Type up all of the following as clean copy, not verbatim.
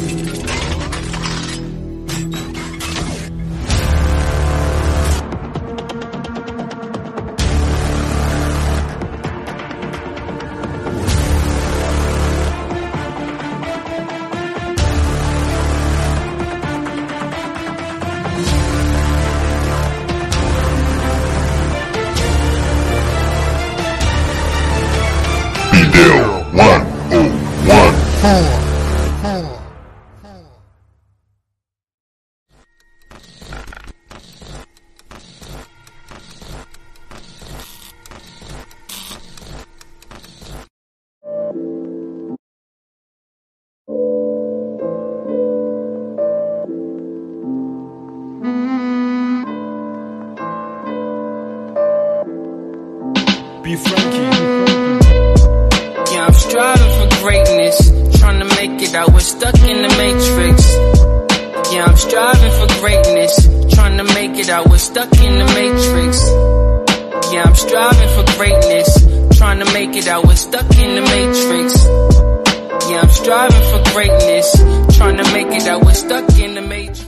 B. Frankie. Yeah, I'm striving for greatness, trying to make it out. We're stuck in the matrix. Yeah, I'm striving for greatness, trying to make it out. We're stuck in the matrix. Yeah, I'm striving for greatness, trying to make it out. We're stuck in the matrix. Yeah, I'm striving for greatness, trying to make it out. We're stuck in the matrix.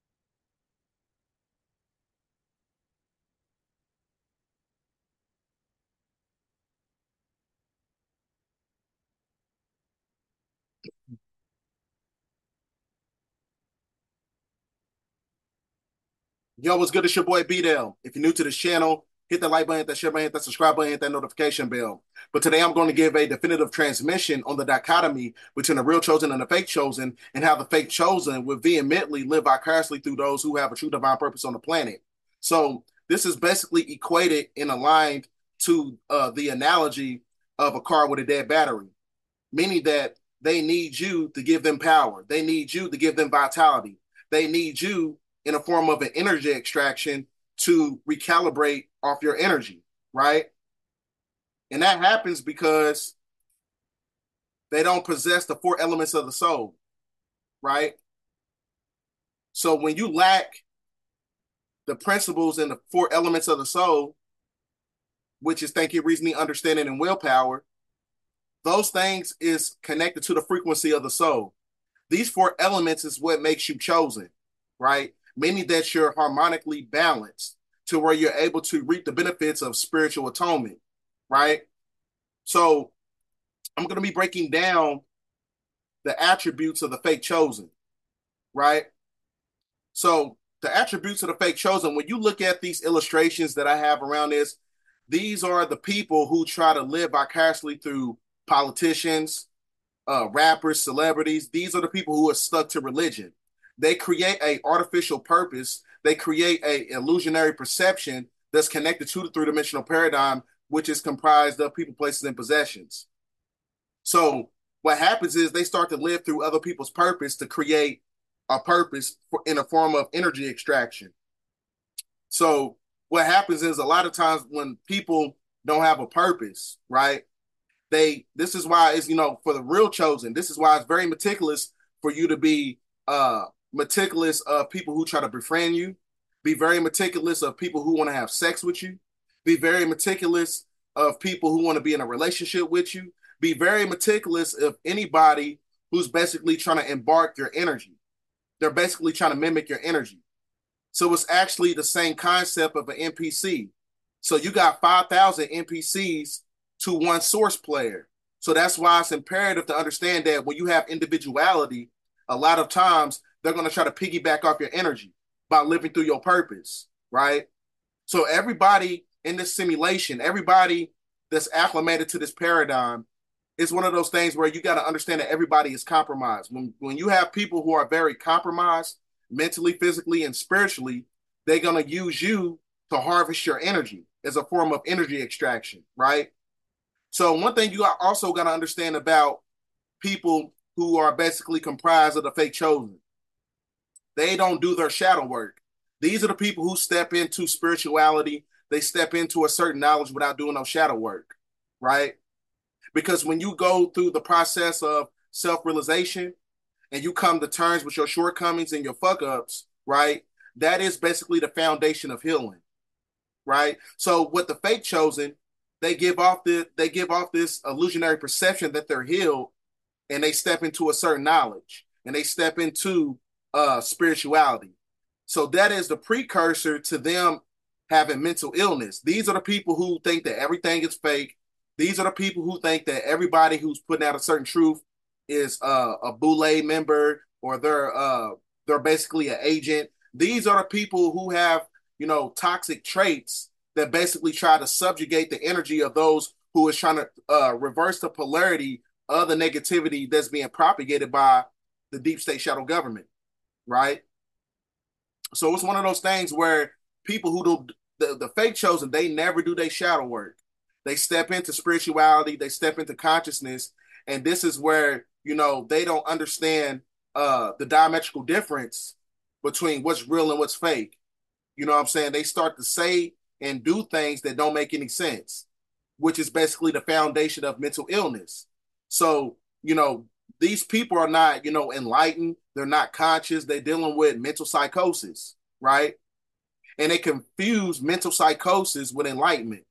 Yo, what's good? It's your boy B-Dell. If you're new to this channel, hit that like button, hit that share button, hit that subscribe button, hit that notification bell. But today I'm going to give a definitive transmission on the dichotomy between the real chosen and the fake chosen, and how the fake chosen will vehemently live vicariously through those who have a true divine purpose on the planet. So this is basically equated and aligned to the analogy of a car with a dead battery, meaning that they need you to give them power. They need you to give them vitality. They need you in a form of an energy extraction to recalibrate off your energy, right? And that happens because they don't possess the four elements of the soul, right? So when you lack the principles and the four elements of the soul, which is thinking, reasoning, understanding, and willpower, those things is connected to the frequency of the soul. These four elements is what makes you chosen, right? Meaning that you're harmonically balanced to where you're able to reap the benefits of spiritual atonement, right? So I'm going to be breaking down the attributes of the fake chosen, right? So the attributes of the fake chosen, when you look at these illustrations that I have around this, these are the people who try to live vicariously through politicians, rappers, celebrities. These are the people who are stuck to religion. They create a artificial purpose. They create a illusionary perception that's connected to the three-dimensional paradigm, which is comprised of people, places, and possessions. So what happens is they start to live through other people's purpose to create a purpose in a form of energy extraction. So what happens is a lot of times when people don't have a purpose, right? This is why it's, for the real chosen, this is why it's very meticulous for you to be meticulous of people who try to befriend you, be very meticulous of people who want to have sex with you, be very meticulous of people who want to be in a relationship with you, be very meticulous of anybody who's basically trying to embark your energy. They're basically trying to mimic your energy. So it's actually the same concept of an NPC. So you got 5,000 NPCs to one source player. So that's why it's imperative to understand that when you have individuality, a lot of times they're going to try to piggyback off your energy by living through your purpose, right? So everybody in this simulation, everybody that's acclimated to this paradigm, it's one of those things where you got to understand that everybody is compromised. When you have people who are very compromised mentally, physically, and spiritually, they're going to use you to harvest your energy as a form of energy extraction, right? So one thing you also got to understand about people who are basically comprised of the fake chosen, they don't do their shadow work. These are the people who step into spirituality. They step into a certain knowledge without doing no shadow work, right? Because when you go through the process of self-realization and you come to terms with your shortcomings and your fuck-ups, right, that is basically the foundation of healing, right? So with the fake chosen, they give off this illusionary perception that they're healed, and they step into a certain knowledge. and they step into spirituality. So that is the precursor to them having mental illness. These are the people who think that everything is fake. These are the people who think that everybody who's putting out a certain truth is a Boule member, or they're basically an agent. These are the people who have, toxic traits that basically try to subjugate the energy of those who is trying to reverse the polarity of the negativity that's being propagated by the deep state shadow government, right? So it's one of those things where people who do the fake chosen, they never do their shadow work. They step into spirituality, they step into consciousness, and this is where they don't understand the diametrical difference between what's real and what's fake. You know what I'm saying? They start to say and do things that don't make any sense, which is basically the foundation of mental illness. So, these people are not, enlightened. They're not conscious. They're dealing with mental psychosis, right? And they confuse mental psychosis with enlightenment,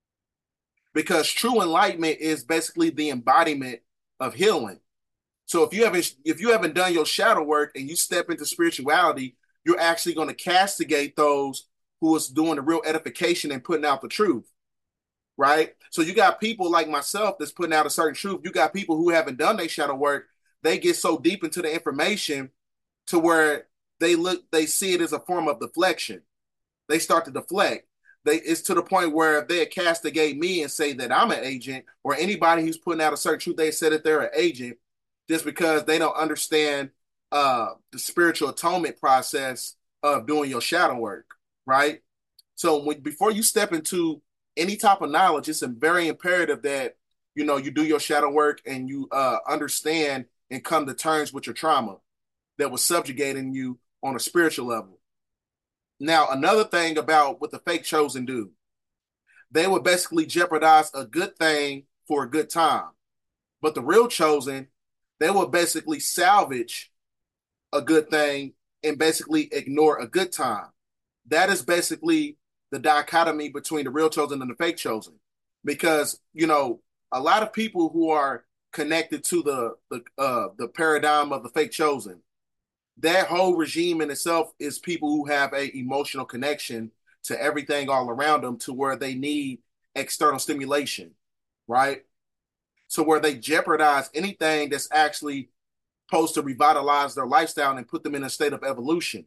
because true enlightenment is basically the embodiment of healing. So if you haven't done your shadow work and you step into spirituality, you're actually going to castigate those who is doing the real edification and putting out the truth, right? So you got people like myself that's putting out a certain truth. You got people who haven't done their shadow work. They get so deep into the information to where they see it as a form of deflection. They start to deflect. It's to the point where they castigate me and say that I'm an agent, or anybody who's putting out a certain truth, they say that they're an agent, just because they don't understand the spiritual atonement process of doing your shadow work, right? So before you step into any type of knowledge, it's very imperative that you do your shadow work and you understand and come to terms with your trauma that was subjugating you on a spiritual level. Now, another thing about what the fake chosen do, they would basically jeopardize a good thing for a good time. But the real chosen, they will basically salvage a good thing and basically ignore a good time. That is basically the dichotomy between the real chosen and the fake chosen. Because, a lot of people who are connected to the paradigm of the fake chosen, that whole regime in itself is people who have a emotional connection to everything all around them, to where they need external stimulation, right? So where they jeopardize anything that's actually supposed to revitalize their lifestyle and put them in a state of evolution,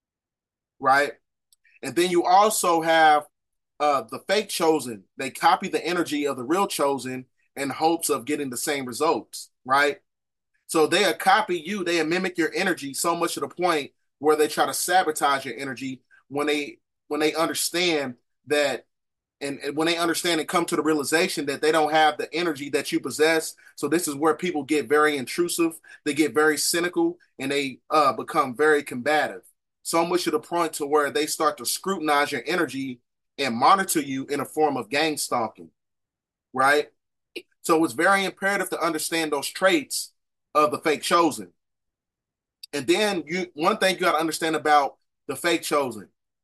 right? And then you also have the fake chosen. They copy the energy of the real chosen in hopes of getting the same results, right? So they'll copy you, they'll mimic your energy so much to the point where they try to sabotage your energy when they understand that, and when they understand and come to the realization that they don't have the energy that you possess. So this is where people get very intrusive, they get very cynical, and they become very combative. So much to the point to where they start to scrutinize your energy and monitor you in a form of gang stalking, right? So it's very imperative to understand those traits of the fake chosen. And then one thing you got to understand about the fake chosen,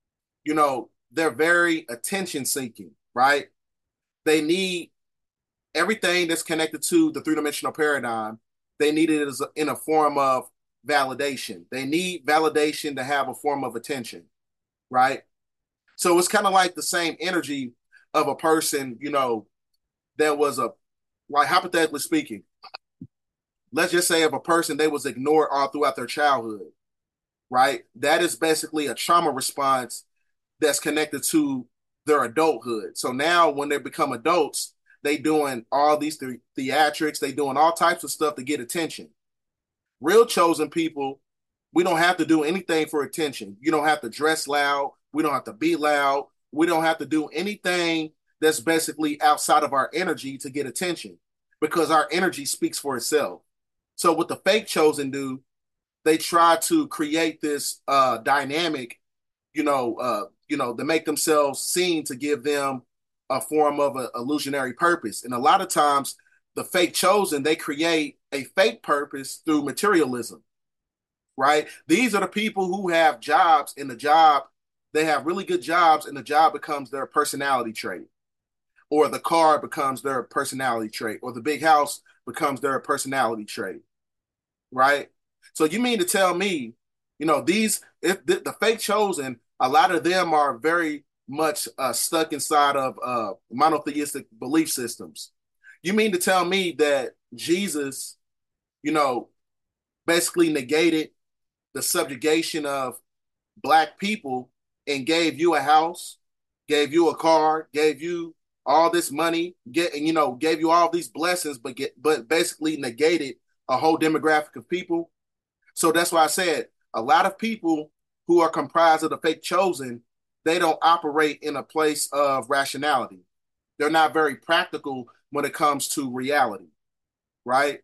they're very attention seeking, right? They need everything that's connected to the three-dimensional paradigm. They need it in a form of validation. They need validation to have a form of attention, right? So it's kind of like the same energy of a person, that was like, hypothetically speaking, let's just say, of a person, they was ignored all throughout their childhood, right? That is basically a trauma response that's connected to their adulthood. So now when they become adults, they doing all these theatrics, they doing all types of stuff to get attention. Real chosen people, we don't have to do anything for attention. You don't have to dress loud. We don't have to be loud. We don't have to do anything that's basically outside of our energy to get attention, because our energy speaks for itself. So what the fake chosen do, they try to create this dynamic, to make themselves seen, to give them a form of an illusionary purpose. And a lot of times the fake chosen, they create a fake purpose through materialism, right? These are the people who have jobs, and they have really good jobs, and the job becomes their personality trait, or the car becomes their personality trait, or the big house becomes their personality trait, right? So you mean to tell me, the fake chosen, a lot of them are very much stuck inside of monotheistic belief systems. You mean to tell me that Jesus, you know, basically negated the subjugation of black people and gave you a house, gave you a car, gave you all this money, gave you all these blessings, but basically negated a whole demographic of people. So that's why I said a lot of people who are comprised of the fake chosen, they don't operate in a place of rationality. They're not very practical when it comes to reality, right?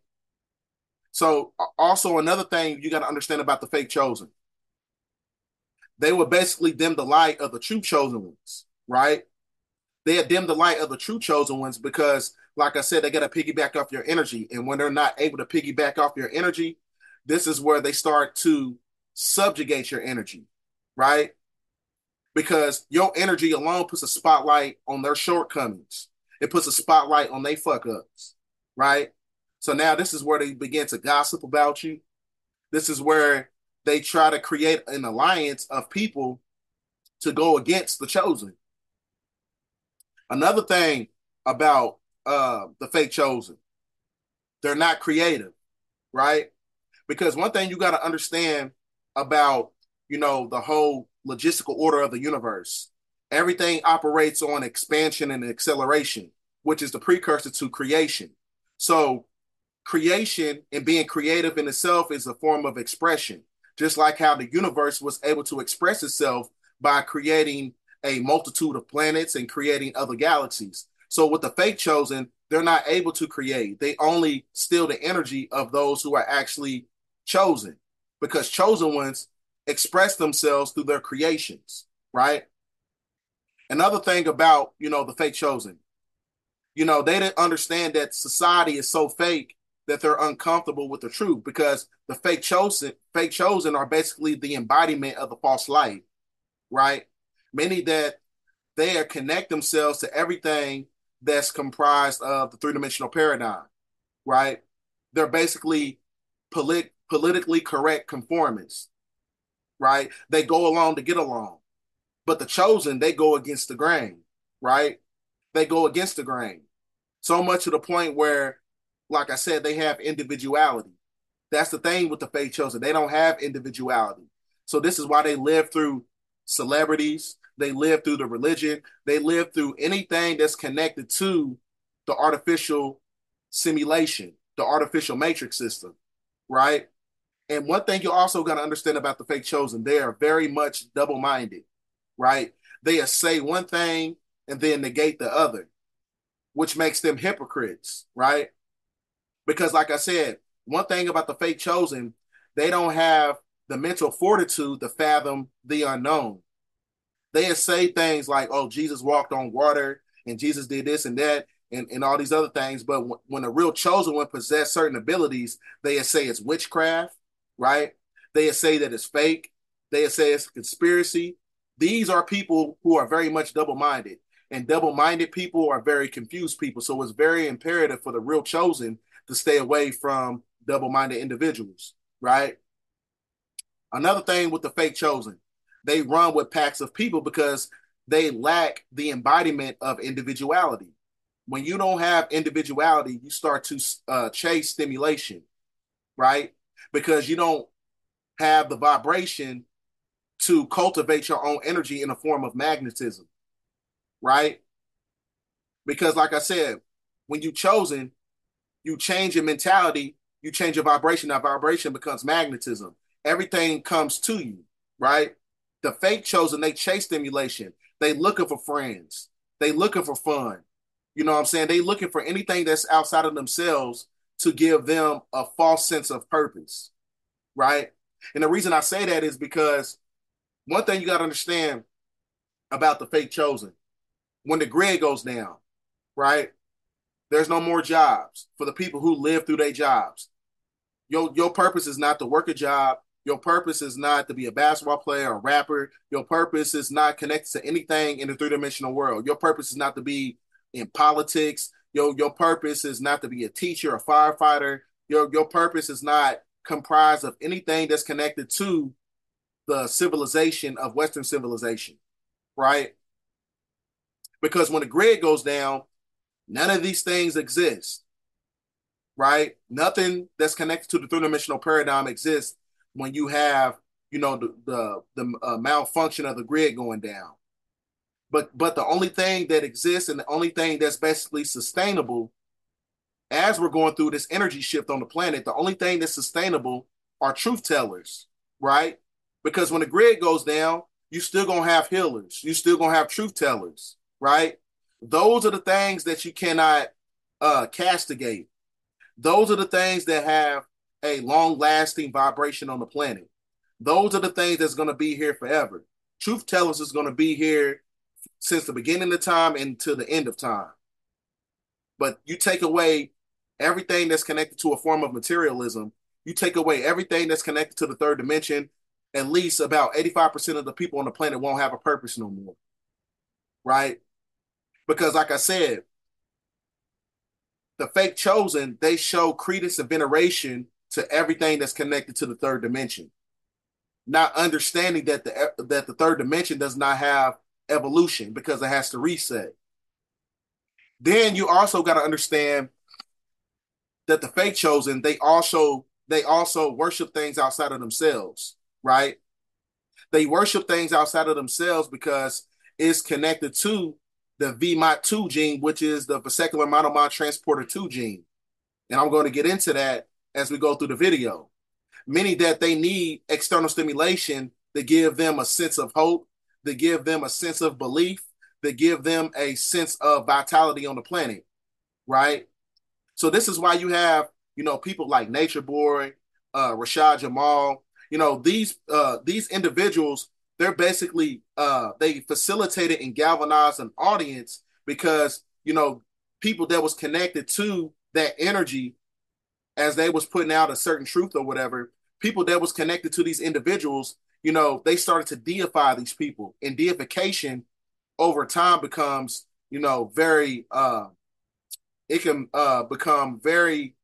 So also another thing you got to understand about the fake chosen, they would basically dim the light of the true chosen ones, right? They had dimmed the light of the true chosen ones because, like I said, they got to piggyback off your energy. And when they're not able to piggyback off your energy, this is where they start to subjugate your energy, right? Because your energy alone puts a spotlight on their shortcomings. It puts a spotlight on their fuck ups, right? So now this is where they begin to gossip about you. This is where they try to create an alliance of people to go against the chosen. Another thing about the fake chosen, they're not creative, right? Because one thing you got to understand about, the whole logistical order of the universe, everything operates on expansion and acceleration, which is the precursor to creation. So creation and being creative in itself is a form of expression, just like how the universe was able to express itself by creating a multitude of planets and creating other galaxies. So with the fake chosen, they're not able to create. They only steal the energy of those who are actually chosen, because chosen ones express themselves through their creations, right? Another thing about, the fake chosen, they didn't understand that society is so fake that they're uncomfortable with the truth, because the fake chosen are basically the embodiment of the false light, right? Meaning that they connect themselves to everything that's comprised of the three-dimensional paradigm, right? They're basically politically correct conformists, right? They go along to get along. But the chosen, they go against the grain, right? They go against the grain. So much to the point where, like I said, they have individuality. That's the thing with the fake chosen. They don't have individuality. So this is why they live through celebrities. They live through the religion. They live through anything that's connected to the artificial simulation, the artificial matrix system, right? And one thing you also got to understand about the fake chosen, they are very much double-minded, right? They say one thing and then negate the other, which makes them hypocrites, right? Because like I said, one thing about the fake chosen, they don't have the mental fortitude to fathom the unknown. They say things like, oh, Jesus walked on water and Jesus did this and that and all these other things. But when a real chosen one possess certain abilities, they say it's witchcraft, right? They say that it's fake. They say it's a conspiracy. These are people who are very much double-minded, and double-minded people are very confused people. So it's very imperative for the real chosen to stay away from double-minded individuals, right? Another thing with the fake chosen, they run with packs of people because they lack the embodiment of individuality. When you don't have individuality, you start to chase stimulation, right? Because you don't have the vibration to cultivate your own energy in a form of magnetism, right? Because like I said, when you chosen, you change your mentality, you change your vibration, that vibration becomes magnetism. Everything comes to you, right? The fake chosen, they chase stimulation. They looking for friends. They looking for fun. You know what I'm saying? They looking for anything that's outside of themselves to give them a false sense of purpose, right? And the reason I say that is because one thing you got to understand about the fake chosen, when the grid goes down, right? There's no more jobs for the people who live through their jobs. Your purpose is not to work a job. Your purpose is not to be a basketball player or a rapper. Your purpose is not connected to anything in the three-dimensional world. Your purpose is not to be in politics. Your purpose is not to be a teacher, a firefighter. Your purpose is not comprised of anything that's connected to the civilization of Western civilization, right? Because when the grid goes down, none of these things exist, right? Nothing that's connected to the three-dimensional paradigm exists when you have, the malfunction of the grid going down. But the only thing that exists and the only thing that's basically sustainable as we're going through this energy shift on the planet, the only thing that's sustainable are truth tellers, right? Because when the grid goes down, you still gonna have healers, you still gonna have truth tellers, right? Those are the things that you cannot castigate. Those are the things that have a long-lasting vibration on the planet. Those are the things that's going to be here forever. Truth tellers is going to be here since the beginning of time and to the end of time. But you take away everything that's connected to a form of materialism, you take away everything that's connected to the third dimension, at least about 85% of the people on the planet won't have a purpose no more, right? Because like I said, the fake chosen, they show credence and veneration to everything that's connected to the third dimension, not understanding that the third dimension does not have evolution because it has to reset. Then you also got to understand that the fake chosen, they also worship things outside of themselves, right? They worship things outside of themselves because it's connected to the VMAT2 gene, which is the vesicular monomer transporter 2 gene. And I'm going to get into that as we go through the video. Meaning that they need external stimulation to give them a sense of hope, to give them a sense of belief, to give them a sense of vitality on the planet, right? So this is why you have, people like Nature Boy, Rashad Jamal, these individuals, they're basically, they facilitated and galvanized an audience because, people that was connected to that energy as they was putting out a certain truth or whatever, people that was connected to these individuals, they started to deify these people. And deification over time becomes, very, it can become very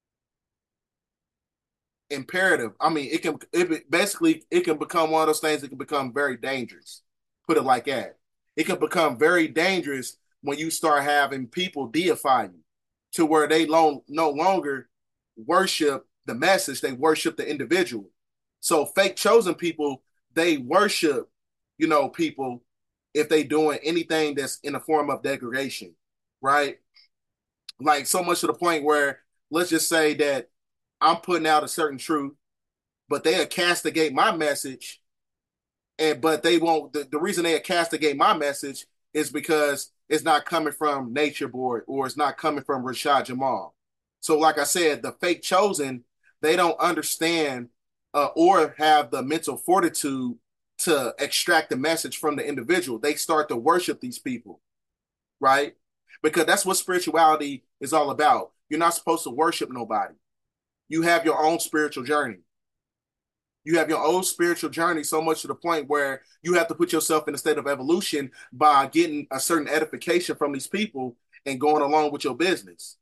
imperative. I mean, it can become one of those things that can become very dangerous. Put it like that. It can become very dangerous when you start having people deify you to where they no longer worship the message, they worship the individual. So fake chosen people, they worship, people if they doing anything that's in a form of degradation, right? Like so much to the point where let's just say that I'm putting out a certain truth, but they'll castigate my message. But they won't. The reason they castigate my message is because it's not coming from Nature Boy or it's not coming from Rashad Jamal. So, like I said, the fake chosen, they don't understand or have the mental fortitude to extract the message from the individual. They start to worship these people, right? Because that's what spirituality is all about. You're not supposed to worship nobody. You have your own spiritual journey. You have your own spiritual journey so much to the point where you have to put yourself in a state of evolution by getting a certain edification from these people and going along with your business.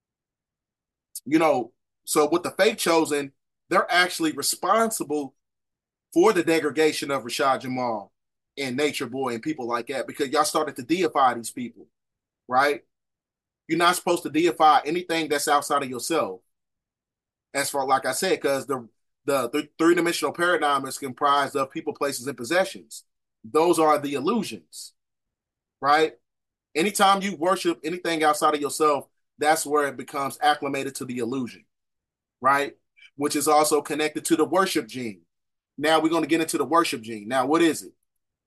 So with the fake chosen, they're actually responsible for the degradation of Rashad Jamal and Nature Boy and people like that because y'all started to deify these people, right? You're not supposed to deify anything that's outside of yourself. As for, like I said, because the three-dimensional paradigm is comprised of people, places, and possessions. Those are the illusions, right? Anytime you worship anything outside of yourself, that's where it becomes acclimated to the illusion, right? Which is also connected to the worship gene. Now we're going to get into the worship gene. Now, what is it?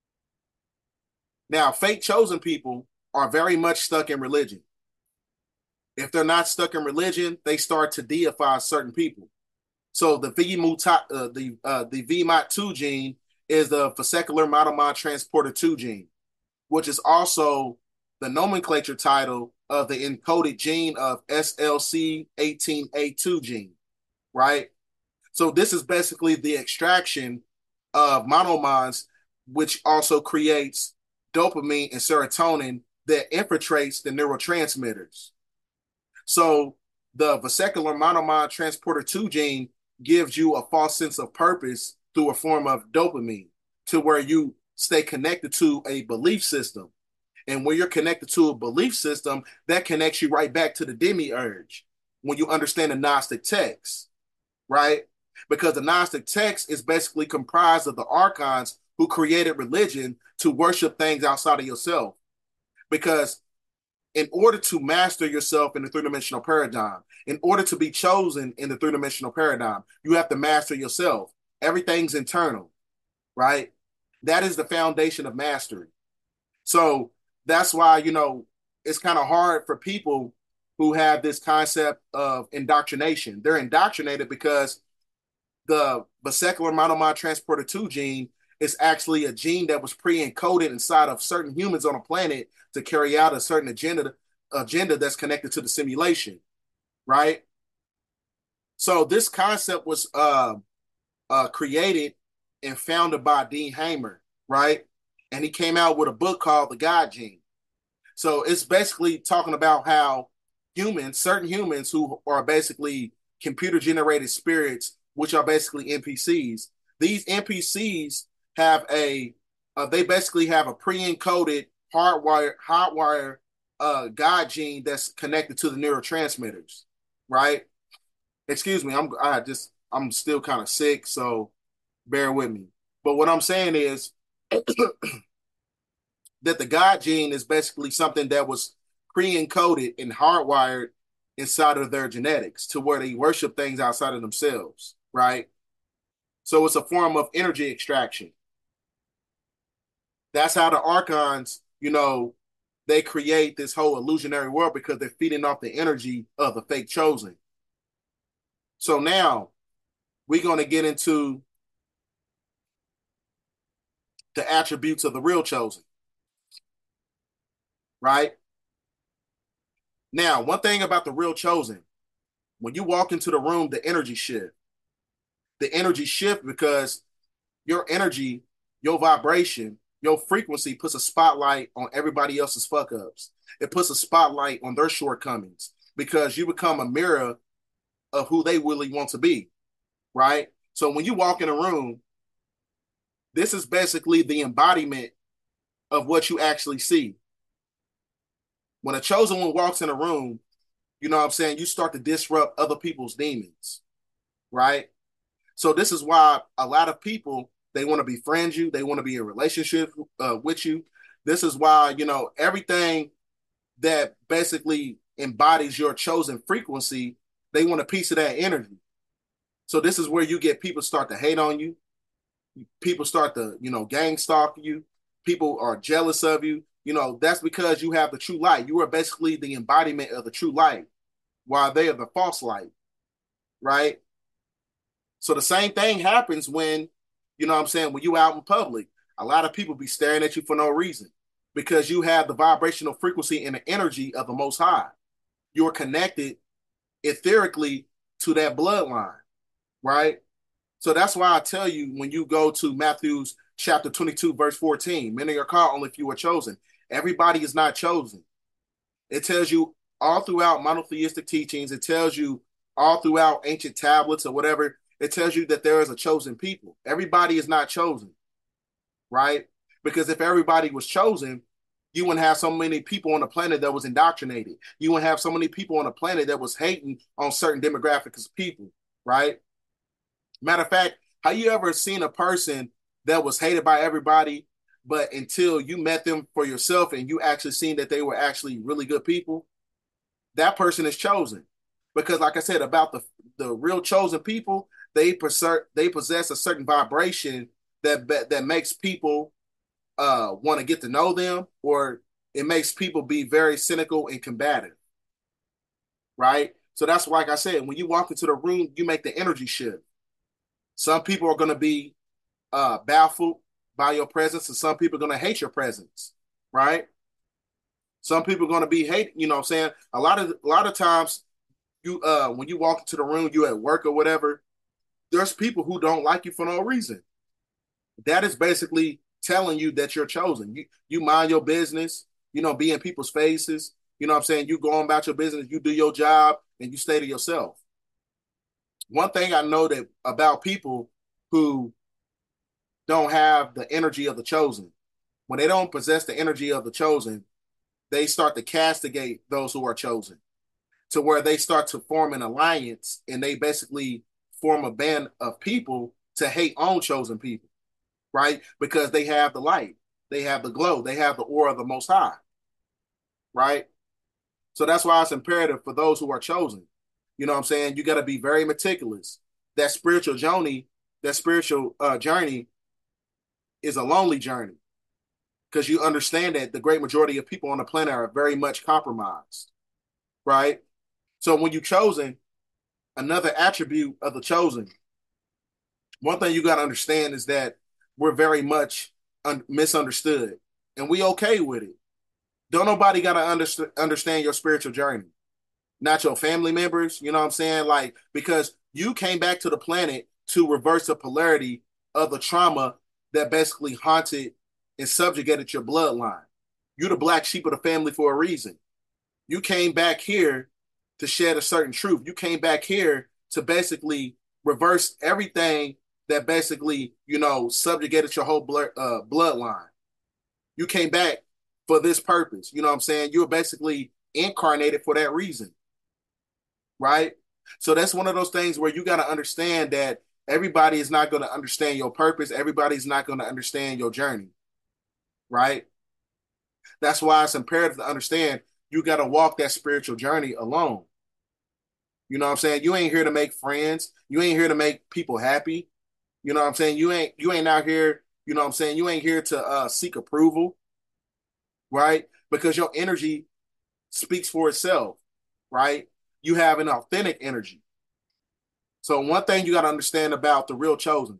Now, fake chosen people are very much stuck in religion. If they're not stuck in religion, they start to deify certain people. So the VMAT2 gene is the vesicular monomer transporter 2 gene, which is also the nomenclature title of the encoded gene of SLC18A2 gene, right? So this is basically the extraction of monomers, which also creates dopamine and serotonin that infiltrates the neurotransmitters. So the vesicular monomer transporter 2 gene gives you a false sense of purpose through a form of dopamine to where you stay connected to a belief system. And when you're connected to a belief system, that connects you right back to the demiurge when you understand the Gnostic text, right? Because the Gnostic text is basically comprised of the archons who created religion to worship things outside of yourself. Because in order to master yourself in the three-dimensional paradigm, in order to be chosen in the three-dimensional paradigm, you have to master yourself. Everything's internal, right? That is the foundation of mastery. So that's why, it's kind of hard for people who have this concept of indoctrination. They're indoctrinated because the vesicular monomer transporter 2 gene is actually a gene that was pre-encoded inside of certain humans on a planet to carry out a certain agenda that's connected to the simulation, right? So this concept was created and founded by Dean Hamer, right? And he came out with a book called The God Gene. So it's basically talking about how certain humans who are basically computer-generated spirits, which are basically NPCs, these NPCs have they basically have a pre-encoded hardwire God gene that's connected to the neurotransmitters, right? Excuse me, I'm still kind of sick, so bear with me. But what I'm saying is that the God gene is basically something that was pre-encoded and hardwired inside of their genetics to where they worship things outside of themselves, right? So it's a form of energy extraction. That's how the archons, they create this whole illusionary world because they're feeding off the energy of the fake chosen. So now we're going to get into the attributes of the real chosen, right? Now, one thing about the real chosen, when you walk into the room, the energy shift. The energy shift because your energy, your vibration, your frequency puts a spotlight on everybody else's fuck ups. It puts a spotlight on their shortcomings because you become a mirror of who they really want to be, right? So when you walk in a room, this is basically the embodiment of what you actually see. When a chosen one walks in a room, you know what I'm saying, you start to disrupt other people's demons, right? So this is why a lot of people, they want to befriend you. They want to be in a relationship with you. This is why, everything that basically embodies your chosen frequency, they want a piece of that energy. So this is where you get people start to hate on you. People start to, gang stalk you. People are jealous of you. That's because you have the true light. You are basically the embodiment of the true light while they are the false light, right? So the same thing happens when, when you out in public. A lot of people be staring at you for no reason because you have the vibrational frequency and the energy of the Most High. You're connected etherically to that bloodline, right? So that's why I tell you when you go to Matthew's chapter 22, verse 14, many are called, only few are chosen. Everybody is not chosen. It tells you all throughout monotheistic teachings, it tells you all throughout ancient tablets or whatever, it tells you that there is a chosen people. Everybody is not chosen, right? Because if everybody was chosen, you wouldn't have so many people on the planet that was indoctrinated. You wouldn't have so many people on the planet that was hating on certain demographics of people, right? Matter of fact, have you ever seen a person that was hated by everybody, but until you met them for yourself and you actually seen that they were actually really good people, that person is chosen. Because like I said, about the real chosen people, they possess a certain vibration that makes people want to get to know them, or it makes people be very cynical and combative, right? So that's why, like I said, when you walk into the room, you make the energy shift. Some people are going to be baffled by your presence, and some people are going to hate your presence, right? Some people are going to be hate. You know what I'm saying? A lot of times, you when you walk into the room, you at work or whatever, there's people who don't like you for no reason. That is basically telling you that you're chosen. You mind your business, be in people's faces. You know what I'm saying? You go on about your business, you do your job, and you stay to yourself. One thing I know that about people who don't have the energy of the chosen, when they don't possess the energy of the chosen, they start to castigate those who are chosen to where they start to form an alliance and they basically form a band of people to hate on chosen people, right? Because they have the light, they have the glow, they have the aura of the Most High, right? So that's why it's imperative for those who are chosen. You know what I'm saying? You got to be very meticulous. That spiritual journey, that spiritual journey is a lonely journey because you understand that the great majority of people on the planet are very much compromised, right? So when you're chosen, another attribute of the chosen, one thing you got to understand is that we're very much misunderstood, and we okay with it. Don't nobody got to understand your spiritual journey, not your family members. You know what I'm saying? Like, because you came back to the planet to reverse the polarity of the trauma that basically haunted and subjugated your bloodline. You're the black sheep of the family for a reason. You came back here to shed a certain truth. You came back here to basically reverse everything that basically, subjugated your whole bloodline. You came back for this purpose. You know what I'm saying? You were basically incarnated for that reason, right? So that's one of those things where you got to understand that everybody is not going to understand your purpose. Everybody's not going to understand your journey, right? That's why it's imperative to understand you got to walk that spiritual journey alone. You know what I'm saying? You ain't here to make friends. You ain't here to make people happy. You know what I'm saying? You ain't out here, you know what I'm saying? You ain't here to seek approval, right? Because your energy speaks for itself, right? You have an authentic energy. So one thing you got to understand about the real chosen,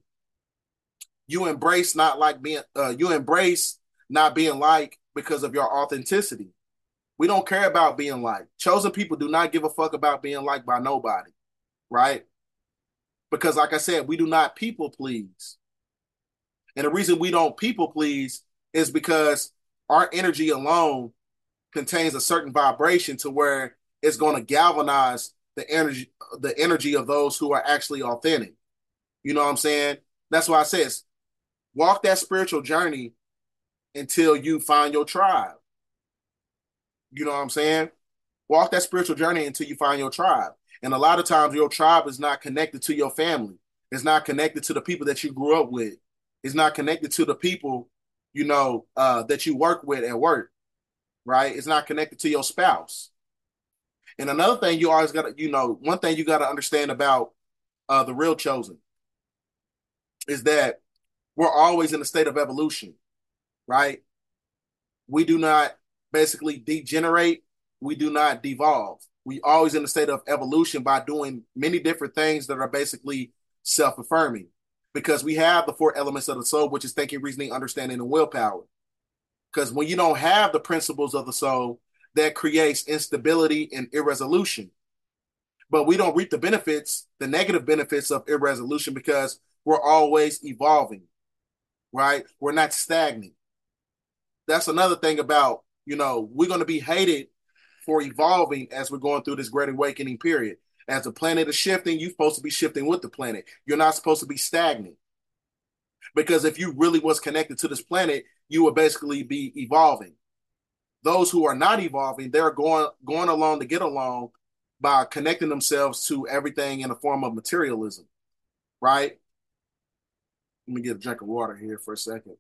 you embrace not being like because of your authenticity. We don't care about being like. Chosen people do not give a fuck about being liked by nobody, right? Because like I said, we do not people please. And the reason we don't people please is because our energy alone contains a certain vibration to where it's going to galvanize the energy of those who are actually authentic. You know what I'm saying? That's why it says walk that spiritual journey until you find your tribe. You know what I'm saying? Walk that spiritual journey until you find your tribe. And a lot of times your tribe is not connected to your family. It's not connected to the people that you grew up with. It's not connected to the people, that you work with at work, right? It's not connected to your spouse. And another thing you always got to, one thing you got to understand about the real chosen is that we're always in a state of evolution, right? We do not basically degenerate. We do not devolve. We always in a state of evolution by doing many different things that are basically self-affirming because we have the four elements of the soul, which is thinking, reasoning, understanding, and willpower. Because when you don't have the principles of the soul, that creates instability and irresolution. But we don't reap the benefits, the negative benefits of irresolution because we're always evolving, right? We're not stagnant. That's another thing about, we're going to be hated for evolving as we're going through this great awakening period. As the planet is shifting, you're supposed to be shifting with the planet. You're not supposed to be stagnant. Because if you really was connected to this planet, you would basically be evolving. Those who are not evolving, they're going along to get along by connecting themselves to everything in a form of materialism, right? Let me get a drink of water here for a second.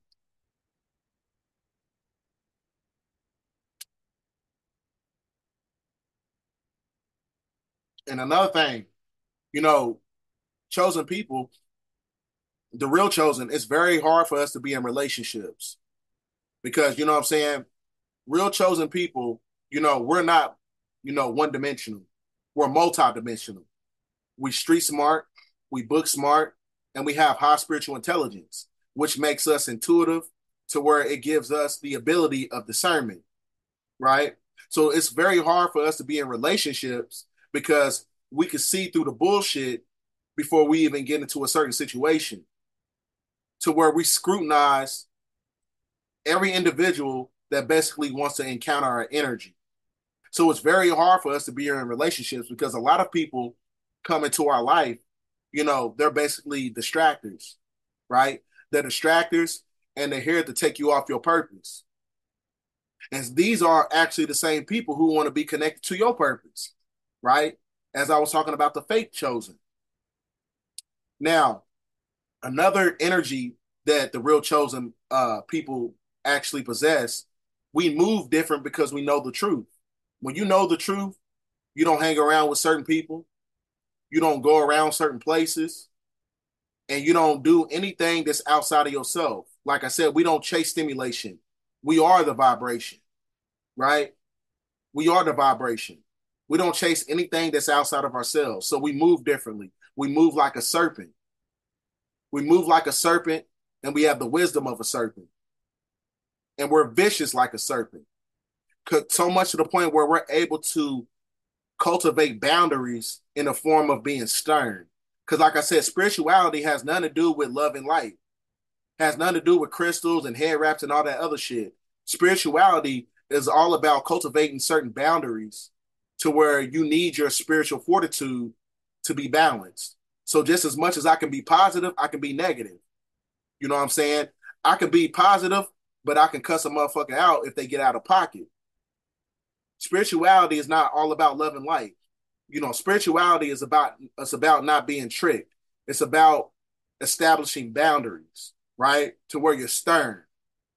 And another thing, you know, chosen people, the real chosen, it's very hard for us to be in relationships because, you know what I'm saying? Real chosen people, we're not, one dimensional. We're multi-dimensional. We street smart, we book smart, and we have high spiritual intelligence, which makes us intuitive to where it gives us the ability of discernment, right? So it's very hard for us to be in relationships because we can see through the bullshit before we even get into a certain situation to where we scrutinize every individual that basically wants to encounter our energy. So it's very hard for us to be in relationships because a lot of people come into our life they're basically distractors, right? They're distractors and they're here to take you off your purpose. And these are actually the same people who want to be connected to your purpose, right? As I was talking about the fake chosen. Now, another energy that the real chosen people actually possess, we move different because we know the truth. When you know the truth, you don't hang around with certain people, you don't go around certain places, and you don't do anything that's outside of yourself. Like I said, we don't chase stimulation. We are the vibration, right? We are the vibration. We don't chase anything that's outside of ourselves. So we move differently. We move like a serpent. We move like a serpent, and we have the wisdom of a serpent. And we're vicious like a serpent. So much to the point where we're able to cultivate boundaries in the form of being stern. Because like I said, spirituality has nothing to do with love and light. Has nothing to do with crystals and head wraps and all that other shit. Spirituality is all about cultivating certain boundaries to where you need your spiritual fortitude to be balanced. So just as much as I can be positive, I can be negative. You know what I'm saying? I can be positive, but I can cuss a motherfucker out if they get out of pocket. Spirituality is not all about love and light. Spirituality is about not being tricked. It's about establishing boundaries, right? To where you're stern.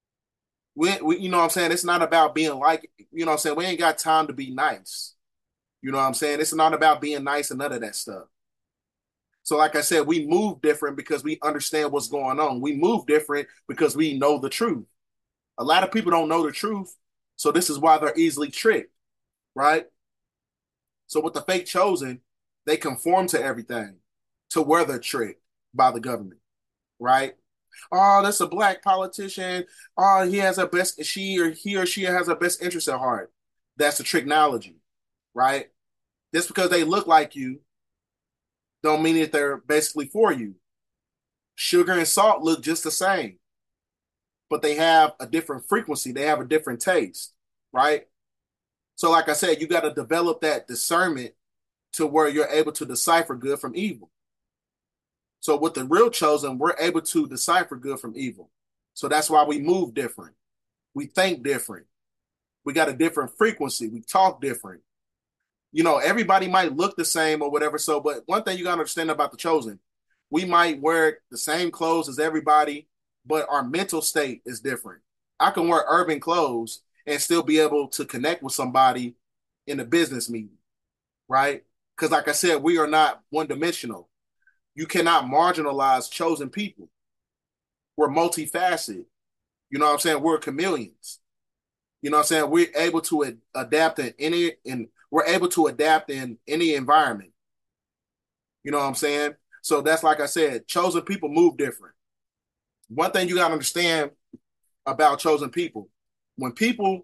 We you know what I'm saying? It's not about being like, you know what I'm saying? We ain't got time to be nice. You know what I'm saying? It's not about being nice and none of that stuff. So like I said, we move different because we understand what's going on. We move different because we know the truth. A lot of people don't know the truth, so this is why they're easily tricked, right? So with the fake chosen, they conform to everything to where they're tricked by the government, right? Oh, that's a black politician. Oh, he has a best he or she has a best interest at heart. That's the tricknology, right? Just because they look like you don't mean that they're basically for you. Sugar and salt look just the same, but they have a different frequency. They have a different taste, right? So like I said, you got to develop that discernment to where you're able to decipher good from evil. So with the real chosen, we're able to decipher good from evil. So that's why we move different. We think different. We got a different frequency. We talk different. Everybody might look the same or whatever. So, but one thing you got to understand about the chosen, we might wear the same clothes as everybody, but our mental state is different. I can wear urban clothes and still be able to connect with somebody in a business meeting, right? Because like I said, we are not one-dimensional. You cannot marginalize chosen people. We're multifaceted. You know what I'm saying? We're chameleons. You know what I'm saying? We're able to adapt we're able to adapt in any environment. You know what I'm saying? So that's like I said, chosen people move different. One thing you got to understand about chosen people, when people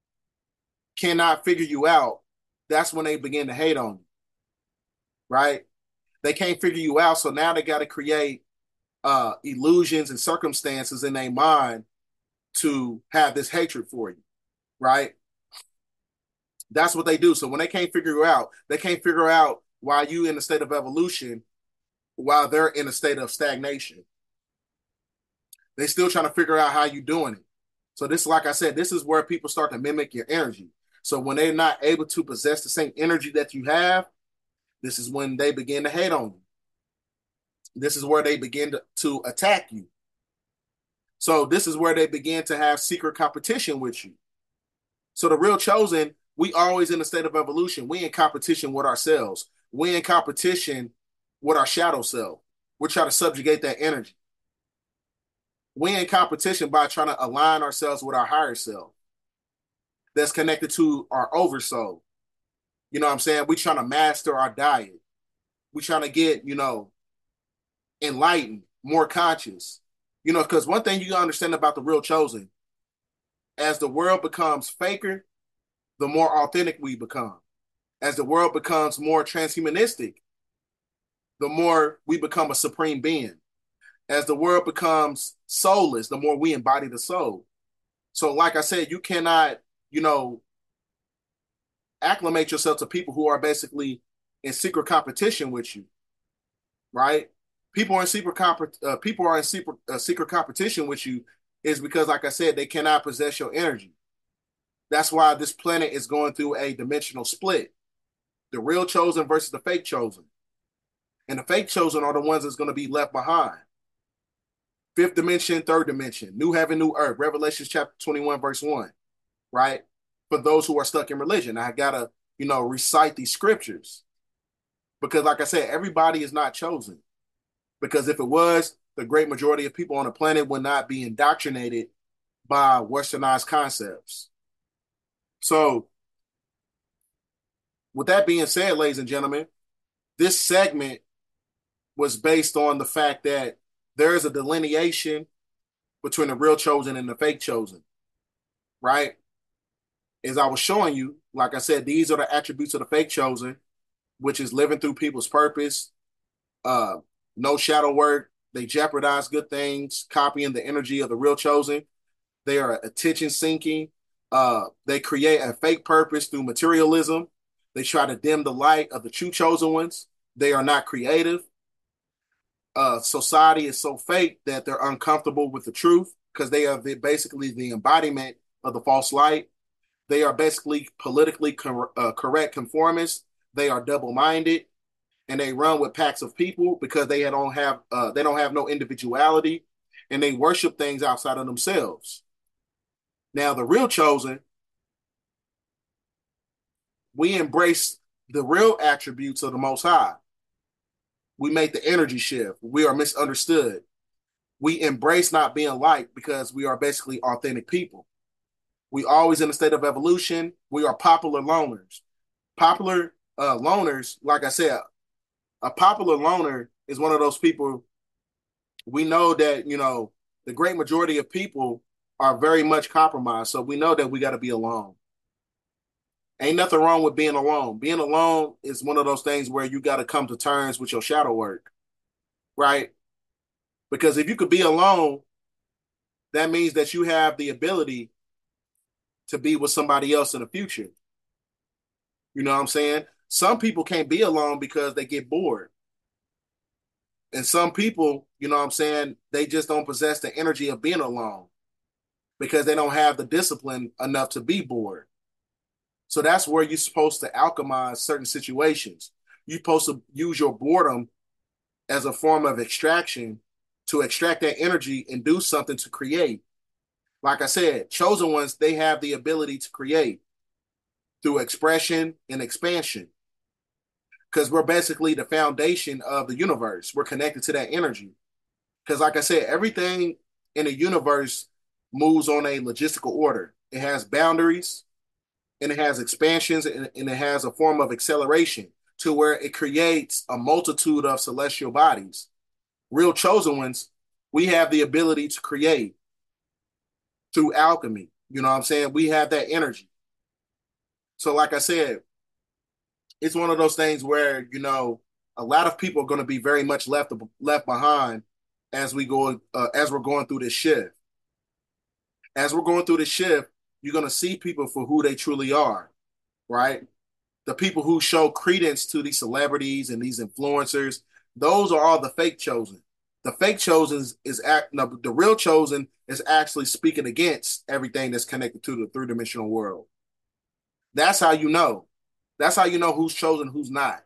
cannot figure you out, that's when they begin to hate on you, right? They can't figure you out, so now they got to create illusions and circumstances in their mind to have this hatred for you, right? That's what they do. So when they can't figure you out, they can't figure out why you in a state of evolution while they're in a state of stagnation. They still trying to figure out how you doing it. So this, like I said, this is where people start to mimic your energy. So when they're not able to possess the same energy that you have, this is when they begin to hate on you. This is where they begin to attack you. So this is where they begin to have secret competition with you. So the real chosen, we always in a state of evolution. We in competition with ourselves. We in competition with our shadow self. We're trying to subjugate that energy. We in competition by trying to align ourselves with our higher self that's connected to our oversoul. You know what I'm saying? We trying to master our diet. We trying to get, enlightened, more conscious. Because one thing you gotta understand about the real chosen, as the world becomes faker, the more authentic we become. As the world becomes more transhumanistic, the more we become a supreme being. As the world becomes soulless, the more we embody the soul. So like I said, you cannot, acclimate yourself to people who are basically in secret competition with you, right? People are in secret competition with you is because, like I said, they cannot possess your energy. That's why this planet is going through a dimensional split: the real chosen versus the fake chosen, and the fake chosen are the ones that's going to be left behind. Fifth dimension, third dimension, new heaven, new earth. Revelation chapter 21, verse 1, right? For those who are stuck in religion, I gotta, recite these scriptures because, like I said, everybody is not chosen. Because if it was, the great majority of people on the planet would not be indoctrinated by westernized concepts. So, with that being said, ladies and gentlemen, this segment was based on the fact that there is a delineation between the real chosen and the fake chosen, right? As I was showing you, like I said, these are the attributes of the fake chosen, which is living through people's purpose, uh, no shadow work. They jeopardize good things, copying the energy of the real chosen. They are attention sinking. They create a fake purpose through materialism. They try to dim the light of the true chosen ones. They are not creative. Society is so fake that they're uncomfortable with the truth because they are basically the embodiment of the false light. They are basically politically correct conformists. They are double-minded, and they run with packs of people because they don't have no individuality, and they worship things outside of themselves. Now, the real chosen, we embrace the real attributes of the Most High. We make the energy shift. We are misunderstood. We embrace not being liked because we are basically authentic people. We always in a state of evolution. We are popular loners. Popular loners, like I said, a popular loner is one of those people. We know that, the great majority of people are very much compromised. So we know that we got to be alone. Ain't nothing wrong with being alone. Being alone is one of those things where you got to come to terms with your shadow work, right? Because if you could be alone, that means that you have the ability to be with somebody else in the future. You know what I'm saying? Some people can't be alone because they get bored. And some people, you know what I'm saying, they just don't possess the energy of being alone because they don't have the discipline enough to be bored. So that's where you're supposed to alchemize certain situations. You're supposed to use your boredom as a form of extraction to extract that energy and do something to create. Like I said, chosen ones, they have the ability to create through expression and expansion because we're basically the foundation of the universe. We're connected to that energy. Because, like I said, everything in the universe moves on a logistical order. It has boundaries, and it has expansions, and it has a form of acceleration to where it creates a multitude of celestial bodies. Real chosen ones, we have the ability to create through alchemy. You know what I'm saying? We have that energy. So, like I said, it's one of those things where, a lot of people are going to be very much left behind as we're going through this shift. As we're going through this shift, you're going to see people for who they truly are, right? The people who show credence to these celebrities and these influencers, those are all the fake chosen. The fake chosen no, the real chosen is actually speaking against everything that's connected to the three-dimensional world. That's how you know. That's how you know who's chosen, who's not.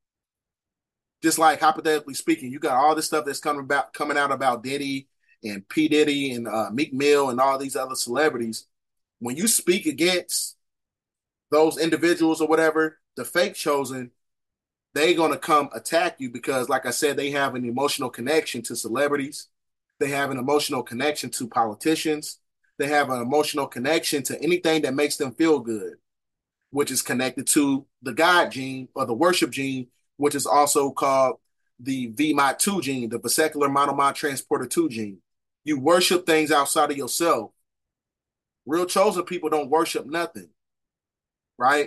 Just like hypothetically speaking, you got all this stuff that's coming out about Diddy and P. Diddy and Meek Mill and all these other celebrities. When you speak against those individuals or whatever, the fake chosen, they're going to come attack you because, like I said, they have an emotional connection to celebrities. They have an emotional connection to politicians. They have an emotional connection to anything that makes them feel good, which is connected to the God gene or the worship gene, which is also called the VMOT2 gene, the vesicular monomod transporter 2 gene. You worship things outside of yourself. Real chosen people don't worship nothing, right?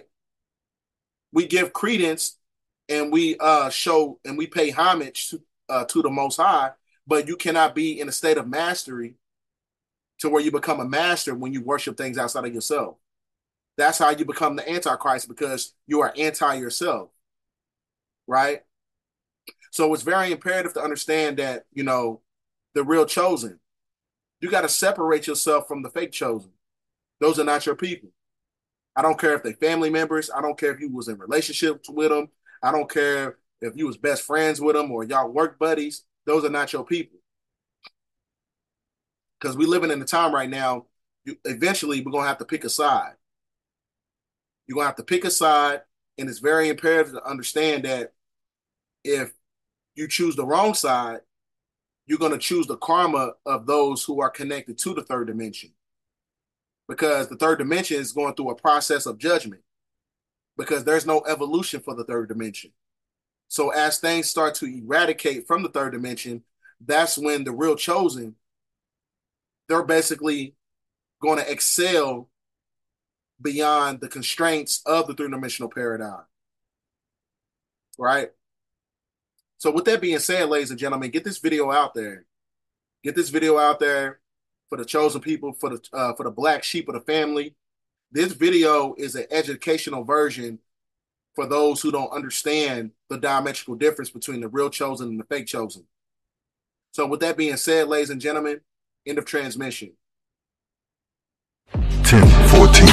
We give credence and we show and we pay homage to the Most High, but you cannot be in a state of mastery to where you become a master when you worship things outside of yourself. That's how you become the Antichrist because you are anti yourself, right? So it's very imperative to understand that, you know, the real chosen, you got to separate yourself from the fake chosen. Those are not your people. I don't care if they're family members. I don't care if you was in relationships with them. I don't care if you was best friends with them or y'all work buddies. Those are not your people. Because we're living in a time right now, eventually we're going to have to pick a side. You're going to have to pick a side, and it's very imperative to understand that if you choose the wrong side, you're going to choose the karma of those who are connected to the third dimension. Because the third dimension is going through a process of judgment. Because there's no evolution for the third dimension. So as things start to eradicate from the third dimension, that's when the real chosen, they're basically going to excel beyond the constraints of the three-dimensional paradigm. Right? So with that being said, ladies and gentlemen, get this video out there. Get this video out there for the chosen people, for the black sheep of the family. This video is an educational version for those who don't understand the diametrical difference between the real chosen and the fake chosen. So with that being said, ladies and gentlemen, end of transmission. 10:14.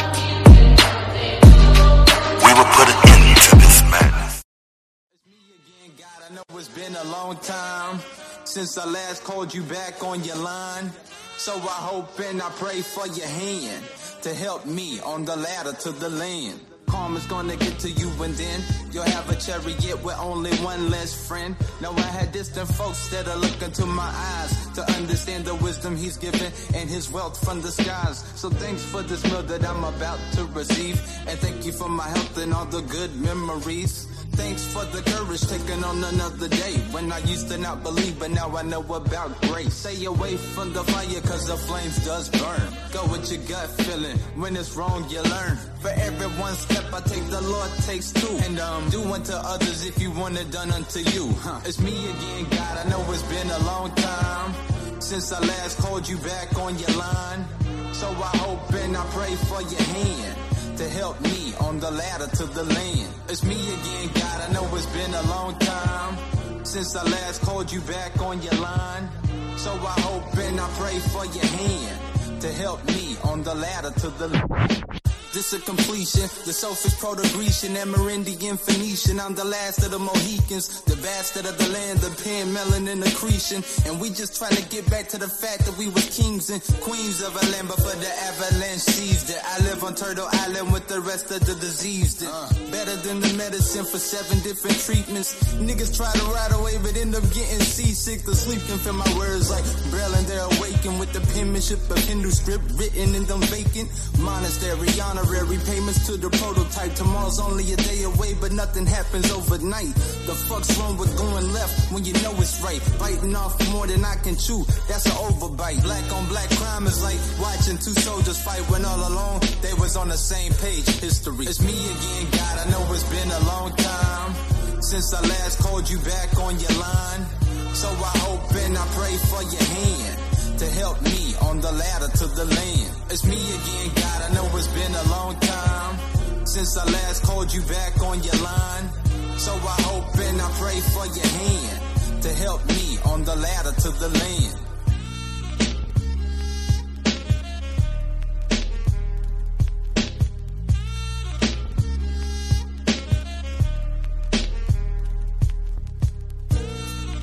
We will put an end to this madness. It's me again, God. I know it's been a long time since I last called you back on your line. So I hope and I pray for your hand to help me on the ladder to the land. Karma's gonna get to you and then you'll have a chariot with only one less friend. Now I had distant folks that are looking to my eyes to understand the wisdom he's given and his wealth from the skies. So thanks for this meal that I'm about to receive, and thank you for my health and all the good memories. Thanks for the courage taking on another day when I used to not believe, but now I know about grace. Stay away from the fire cause the flames does burn. Go with your gut feeling. When it's wrong you learn. For every one step I take, the Lord takes two. And do unto others if you want it done unto you. It's me again, God. I know it's been a long time since I last called you back on your line. So I hope and I pray for your hand to help me on the ladder to the land. It's me again, God. I know it's been a long time since I last called you back on your line. So I hope and I pray for your hand to help me on the ladder to the land. This a completion, the selfish Proto-Grecian, Amerindian, Phoenician. I'm the last of the Mohicans, the bastard of the land, the pen, melanin, accretion. And we just trying to get back to the fact that we was kings and queens of a land before the avalanche seized it. I live on Turtle Island with the rest of the diseased. Better than the medicine for 7 different treatments. Niggas try to ride away but end up getting seasick. The sleep can feel my words like Braille and they're awakened with the penmanship of Hindu script written in them vacant monastery. Honorary payments to the prototype. Tomorrow's only a day away, but nothing happens overnight. The fuck's wrong with going left when you know it's right? Biting off more than I can chew, that's an overbite. Black on black crime is like watching 2 soldiers fight when all along they was on the same page. History. It's me again, God. I know it's been a long time since I last called you back on your line. So I hope and I pray for your hand to help me on the ladder to the land. It's me again, God. I know it's been a long time since I last called you back on your line. So I hope and I pray for your hand to help me on the ladder to the land.